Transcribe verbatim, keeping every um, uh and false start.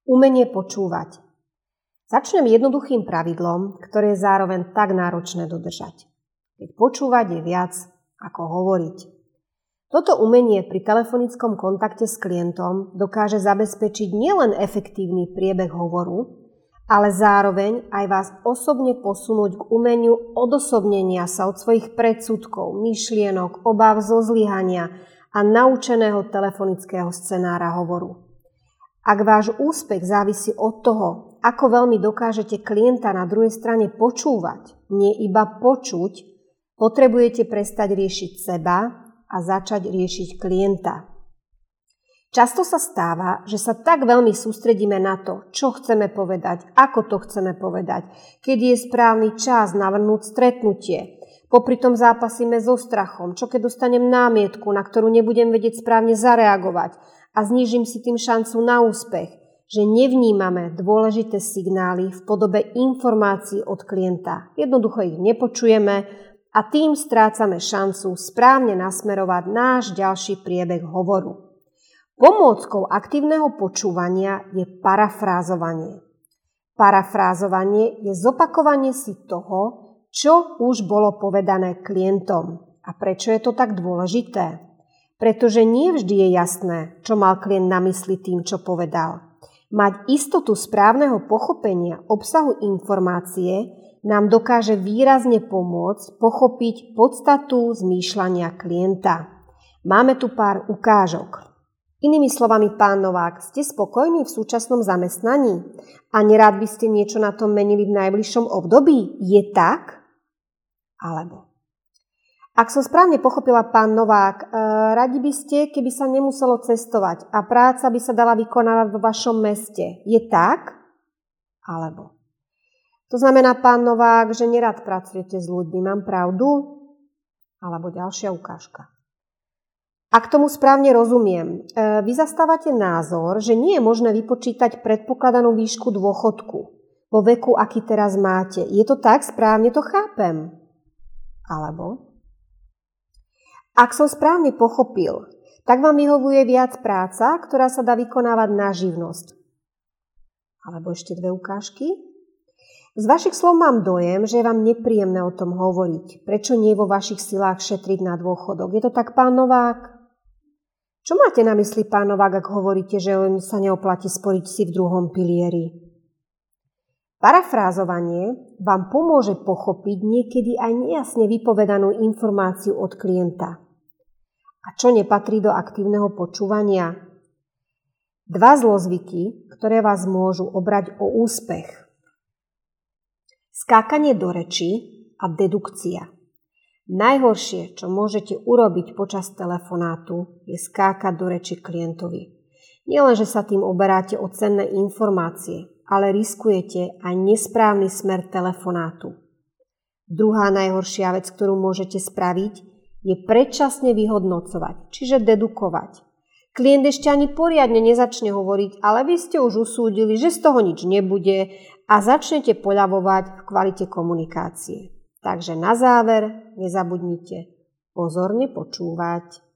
Umenie počúvať. Začnem jednoduchým pravidlom, ktoré je zároveň tak náročné dodržať. Keď počúvať je viac ako hovoriť. Toto umenie pri telefonickom kontakte s klientom dokáže zabezpečiť nielen efektívny priebeh hovoru, ale zároveň aj vás osobne posunúť k umeniu odosobnenia sa od svojich predsudkov, myšlienok, obáv zo zlyhania a naučeného telefonického scenára hovoru. Ak váš úspech závisí od toho, ako veľmi dokážete klienta na druhej strane počúvať, nie iba počuť, potrebujete prestať riešiť seba a začať riešiť klienta. Často sa stáva, že sa tak veľmi sústredíme na to, čo chceme povedať, ako to chceme povedať, kedy je správny čas navrhnúť stretnutie. Popri tom zápasíme so strachom, čo keď dostanem námietku, na ktorú nebudem vedieť správne zareagovať a znížim si tým šancu na úspech, že nevnímame dôležité signály v podobe informácií od klienta. Jednoducho ich nepočujeme a tým strácame šancu správne nasmerovať náš ďalší priebeh hovoru. Pomôckou aktívneho počúvania je parafrázovanie. Parafrázovanie je zopakovanie si toho, čo už bolo povedané klientom. A prečo je to tak dôležité? Pretože nie vždy je jasné, čo mal klient na mysli tým, čo povedal. Mať istotu správneho pochopenia obsahu informácie nám dokáže výrazne pomôcť pochopiť podstatu zmýšľania klienta. Máme tu pár ukážok. Inými slovami, pán Novák, ste spokojní v súčasnom zamestnaní a nerád by ste niečo na tom menili v najbližšom období? Je tak? Alebo ak som správne pochopila, pán Novák, radi by ste, keby sa nemuselo cestovať a práca by sa dala vykonávať vo vašom meste. Je tak? Alebo to znamená, pán Novák, že nerad pracujete s ľuďmi. Mám pravdu? Alebo ďalšia ukážka. Ak tomu správne rozumiem, vy zastávate názor, že nie je možné vypočítať predpokladanú výšku dôchodku vo veku, aký teraz máte. Je to tak? Správne to chápem? Alebo ak som správne pochopil, tak vám vyhovuje viac práca, ktorá sa dá vykonávať na živnosť. Alebo ešte dve ukážky. Z vašich slov mám dojem, že je vám nepríjemné o tom hovoriť. Prečo nie vo vašich silách šetriť na dôchodok? Je to tak, pán Novák? Čo máte na mysli, pán Novák, ak hovoríte, že sa neoplatí sporiť si v druhom pilieri? Parafrázovanie vám pomôže pochopiť niekedy aj nejasne vypovedanú informáciu od klienta. A čo nepatrí do aktívneho počúvania? Dva zlozvyky, ktoré vás môžu obrať o úspech. Skákanie do reči a dedukcia. Najhoršie, čo môžete urobiť počas telefonátu, je skákať do reči klientovi. Nielen, že sa tým oberáte o cenné informácie, ale riskujete aj nesprávny smer telefonátu. Druhá najhoršia vec, ktorú môžete spraviť, je predčasne vyhodnocovať, čiže dedukovať. Klient ešte ani poriadne nezačne hovoriť, ale vy ste už usúdili, že z toho nič nebude a začnete poľavovať v kvalite komunikácie. Takže na záver nezabudnite pozorne počúvať.